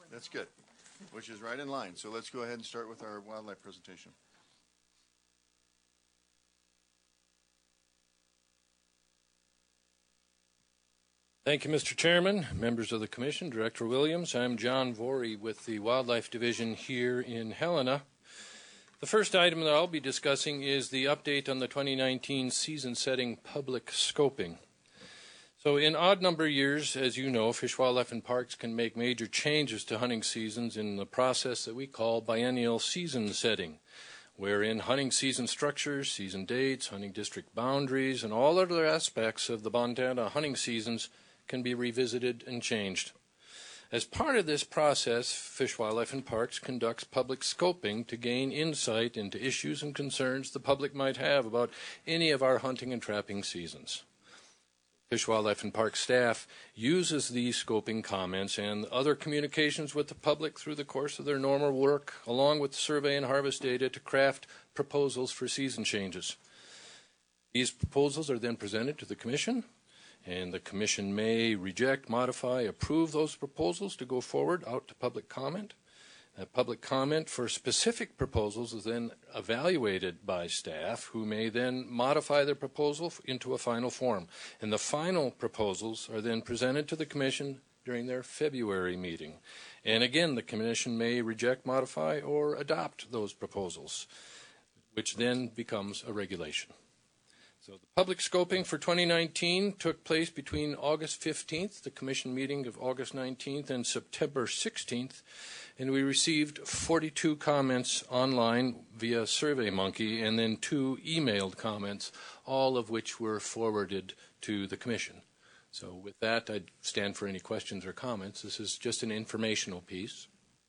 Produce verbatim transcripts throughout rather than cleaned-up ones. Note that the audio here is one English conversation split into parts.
That's good, which is right in line. So let's go ahead and start with our wildlife presentation. Thank you, Mister Chairman, members of the Commission, Director Williams. I'm John Vorey with the Wildlife Division here in Helena. The first item that I'll be discussing is the update on the twenty nineteen season-setting public scoping. So in odd number years, as you know, Fish, Wildlife, and Parks can make major changes to hunting seasons in the process that we call biennial season setting, wherein hunting season structures, season dates, hunting district boundaries, and all other aspects of the Montana hunting seasons can be revisited and changed. As part of this process, Fish, Wildlife, and Parks conducts public scoping to gain insight into issues and concerns the public might have about any of our hunting and trapping seasons. Fish, Wildlife, and Parks staff uses these scoping comments and other communications with the public through the course of their normal work, along with survey and harvest data, to craft proposals for season changes. These proposals are then presented to the Commission, and the Commission may reject, modify, approve those proposals to go forward out to public comment. Uh, public comment for specific proposals is then evaluated by staff, who may then modify their proposal into a final form. And the final proposals are then presented to the Commission during their February meeting. And again, the Commission may reject, modify, or adopt those proposals, which then becomes a regulation. So the public scoping for twenty nineteen took place between August fifteenth, the Commission meeting of August nineteenth, and September sixteenth, and we received forty-two comments online via SurveyMonkey, and then two emailed comments, all of which were forwarded to the Commission. So with that, I'd stand for any questions or comments. This is just an informational piece.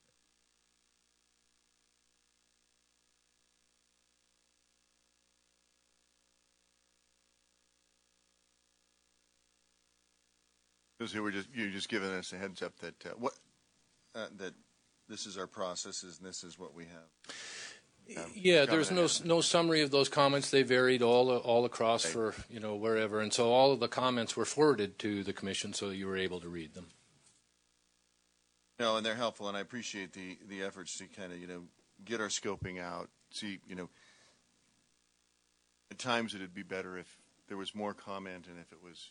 So we're just you're just giving us a heads up that uh, what uh, that this is our processes and this is what we have. Um, yeah, there's no no summary of those comments. They varied all all across right. for you know wherever, and so all of the comments were forwarded to the Commission, so you were able to read them. No, and they're helpful, and I appreciate the the efforts to kind of you know get our scoping out. See, you know, at times it'd be better if there was more comment and if it was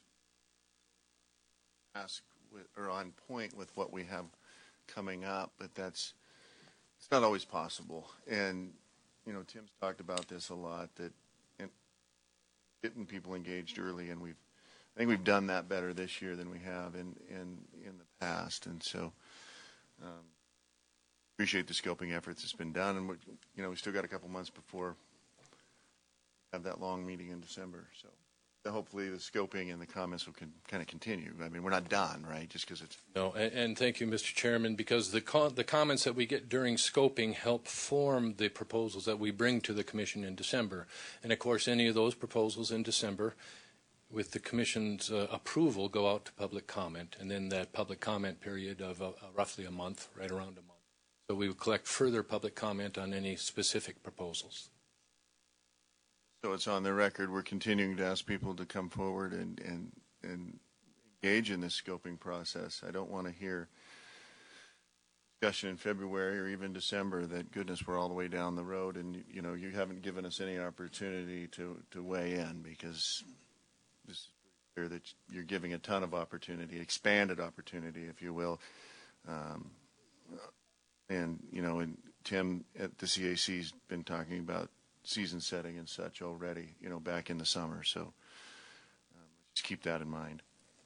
ask with, or on point with what we have coming up, but that's it's not always possible. And you know, Tim's talked about this a lot, that in, getting people engaged early, and we've I think we've done that better this year than we have in in in the past. And so um, appreciate the scoping efforts that's been done, and we, you know we still got a couple months before we have that long meeting in December. So hopefully the scoping and the comments will can, kind of continue. I mean, we're not done, right? Just because it's no. And, and thank you, Mister Chairman, because the co the comments that we get during scoping help form the proposals that we bring to the Commission in December. And of course, any of those proposals in December, with the Commission's uh, approval, go out to public comment, and then that public comment period of uh, roughly a month, right around a month. So we would collect further public comment on any specific proposals. So it's on the record. We're continuing to ask people to come forward and, and, and engage in this scoping process. I don't want to hear discussion in February or even December that, goodness, we're all the way down the road and, you know, you haven't given us any opportunity to, to weigh in, because this is clear that you're giving a ton of opportunity, expanded opportunity, if you will. Um, and, you know, and Tim at the C A C's been talking about season setting and such already, you know, back in the summer. So um, just keep that in mind.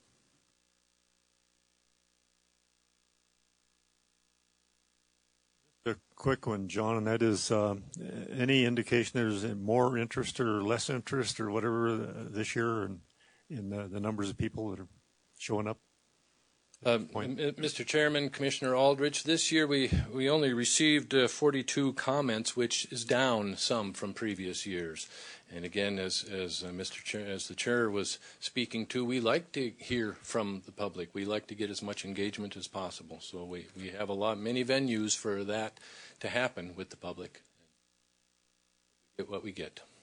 A quick one, John, and that is uh, any indication there's more interest or less interest or whatever this year in, in the, the numbers of people that are showing up? Um, Mister Chairman, Commissioner Aldrich, this year we, we only received uh, forty-two comments, which is down some from previous years. And again, as, as uh, Mister Chair, as the Chair was speaking to, we like to hear from the public. We like to get as much engagement as possible. So we, we have a lot, many venues for that to happen with the public. Get what we get.